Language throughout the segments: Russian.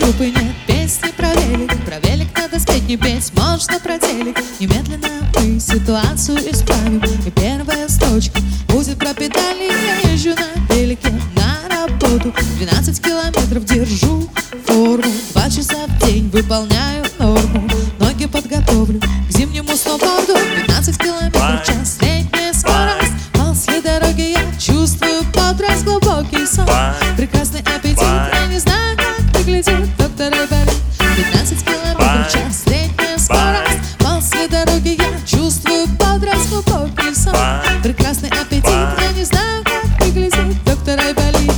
группы нет песни про велик надо спеть, не петь можно про телек. Немедленно мы ситуацию исправим, и первая строчка будет про педали. Я езжу на велике на работу, 12 километров держу форму, 2 часа в день выполняю норму. Ноги подготовлю к зимнему сноуборду, 15 километров в час средняя скорость. После дороги я чувствую бодрость, глубокий сон, прекрасный аппетит. Я не знаю, как выглядит доктор Айболит. 15 километров в час средняя скорость. После дороги я чувствую бодрость, глубокий сон, прекрасный аппетит. Я не знаю, как выглядит доктор Айболит.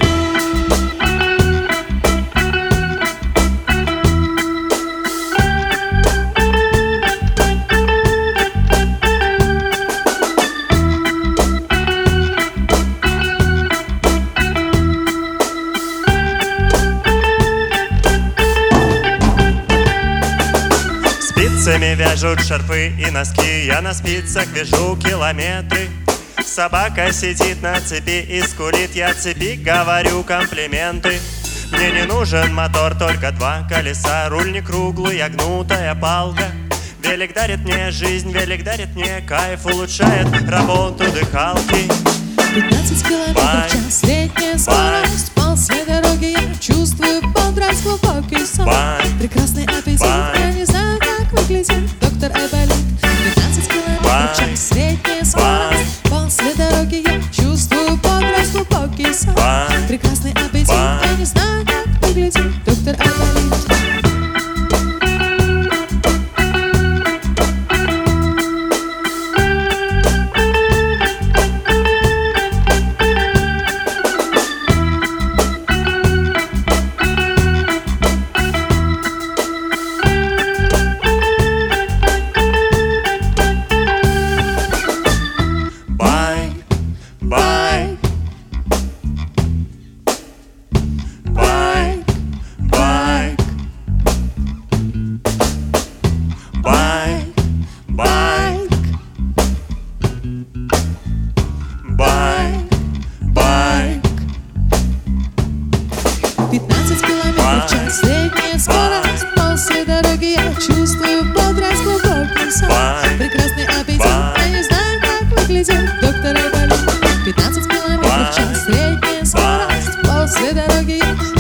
Спицами вяжут шарфы и носки, я на спицах вяжу километры. Собака сидит на цепи и скулит, я цепи говорю комплименты. Мне не нужен мотор, только 2 колеса, руль не круглый, а гнутая палка. Велик дарит мне жизнь, велик дарит мне кайф, улучшает работу дыхалки. 15 километров в час средняя скорость. После дороги я чувствую бодрость, глубокий сон, прекрасный аппетит. Я не знаю, как выглядит доктор Айболит. 15 километров в час средняя скорость. После дороги я чувствую бодрость, глубокий сон, прекрасный аппетит. Я не знаю, как выглядит доктор Айболит. Байк. 15 километров в час средняя скорость. После дороги я чувствую бодрость, глубокий сон, прекрасный аппетит. Я не знаю, как выглядит доктор Айболит. 15 километров в час средняя скорость. После дороги я